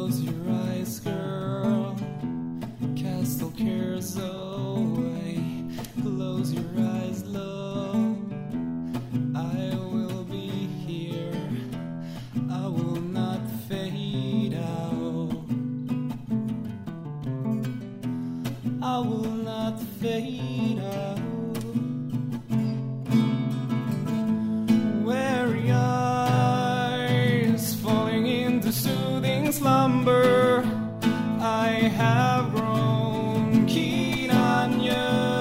Close your eyes, girl. Cast all cares away. Close your eyes, love. I will be here. I will not fade out. I will not fade out. Weary eyes falling into soothing slumber. I have grown keen on you.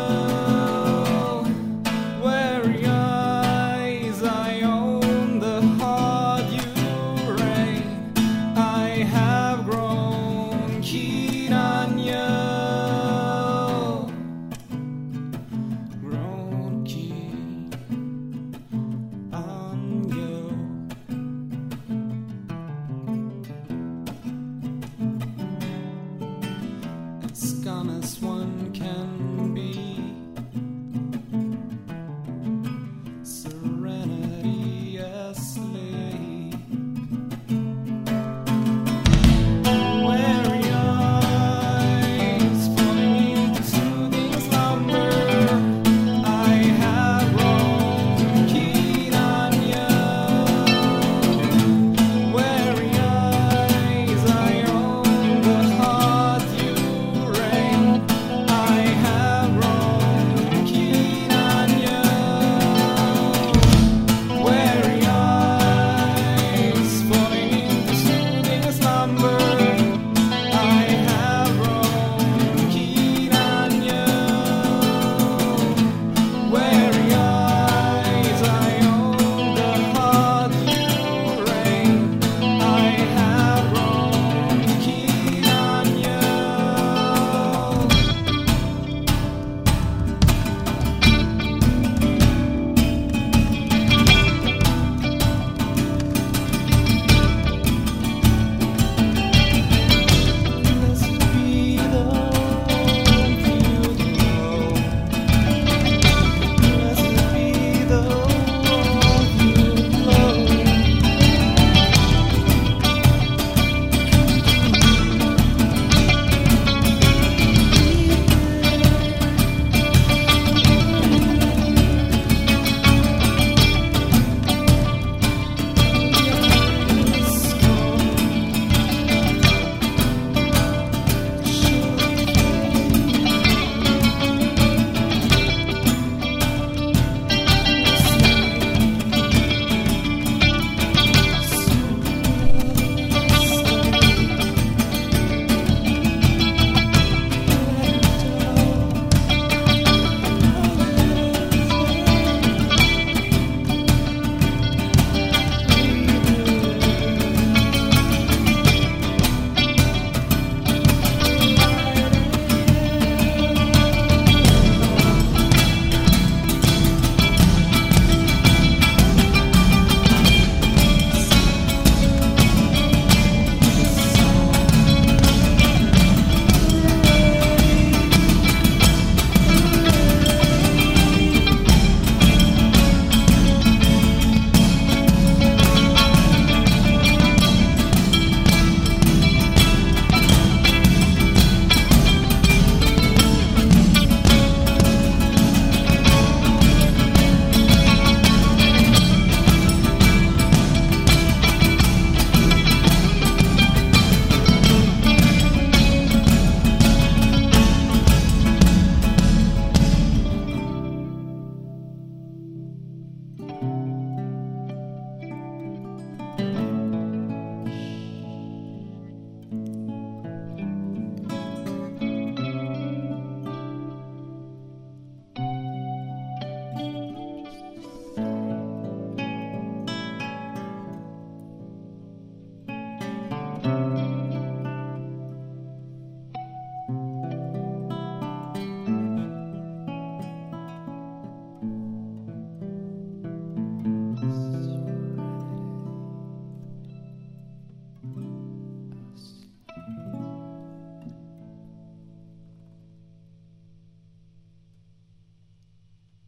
Weary eyes, I own the heart you reign. I have grown keen on you. Grown keen on you. As calm as one can